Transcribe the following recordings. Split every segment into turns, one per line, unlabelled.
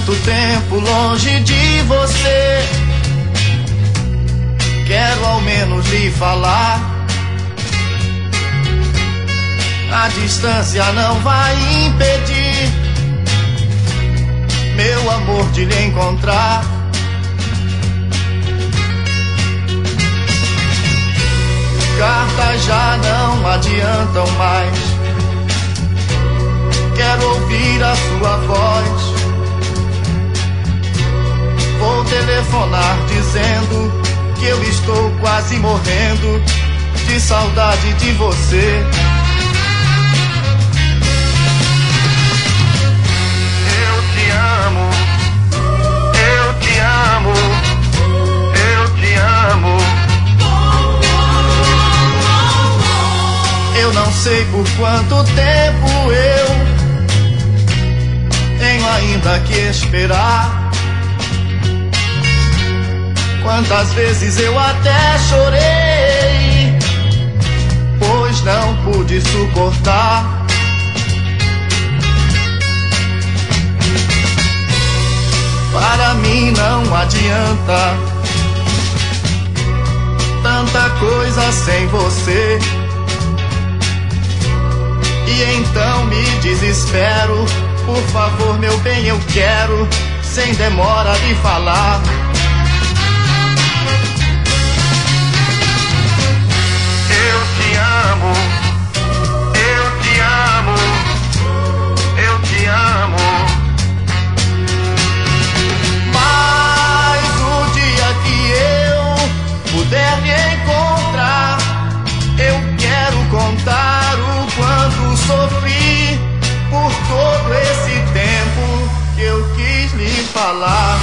tanto tempo longe de você. Quero ao menos lhe falar. A distância não vai impedir meu amor de lhe encontrar. Cartas já não adiantam mais. Quero ouvir a sua voz. Vou telefonar dizendo que eu estou quase morrendo de saudade de você. Eu te amo, eu te amo, eu te amo. Eu não sei por quanto tempo eu tenho ainda que esperar. Quantas vezes eu até chorei, pois não pude suportar. Para mim não adianta tanta coisa sem você. E então me desespero. Por favor, meu bem, eu quero, sem demora, lhe falar. Eu te amo, eu te amo, eu te amo. Mas o dia que eu puder me encontrar, eu quero contar o quanto sofri por todo esse tempo que eu quis lhe falar.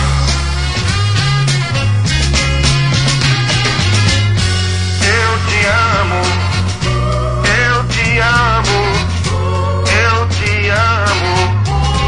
Eu te amo, eu te amo, eu te amo.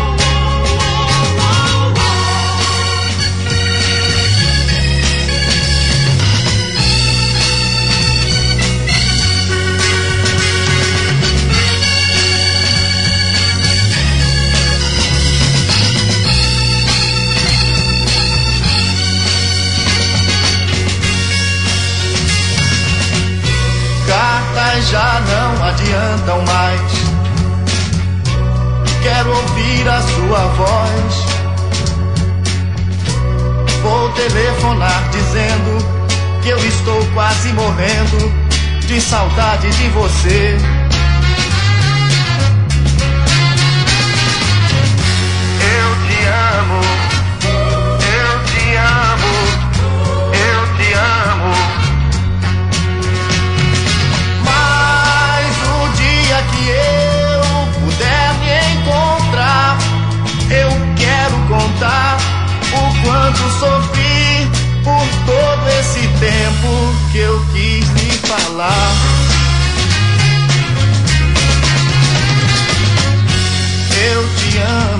Cartas já não adiantam mais. Quero ouvir a sua voz. Vou telefonar dizendo que eu estou quase morrendo de saudade de você. Eu te amo, eu te amo, eu te amo. Que eu puder me encontrar, eu quero contar o quanto sofri por todo esse tempo que eu quis lhe falar. Eu te amo.